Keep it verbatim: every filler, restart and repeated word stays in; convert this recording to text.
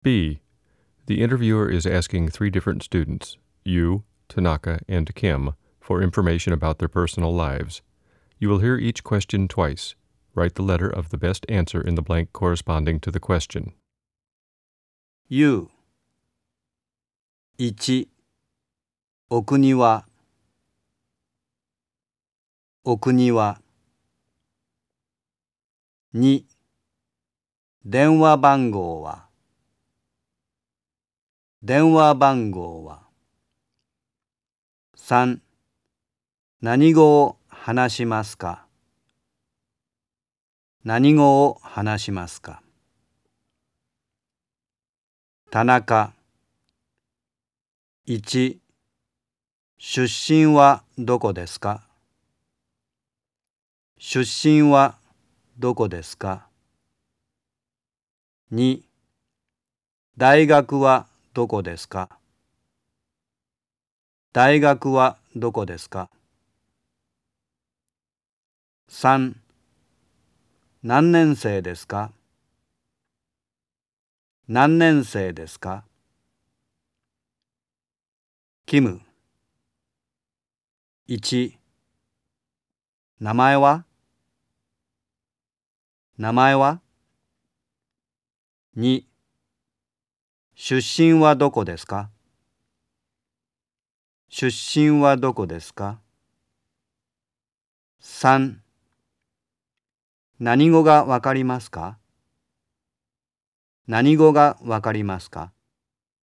B. The interviewer is asking three different students, Yu, Tanaka, and Kim, for information about their personal lives. You will hear each question twice. Write the letter of the best answer in the blank corresponding to the question. U いち奥庭奥庭に電話番号は電話番号はさん何語を話しますか何語を話しますか田中いち出身はどこですか出身はどこですかに大学はどこですか大学はどこですかさん何年生ですか何年生ですかキムいち名前は名前はに出身はどこですか出身はどこですかさん何語がわかりますか何語がわかりますか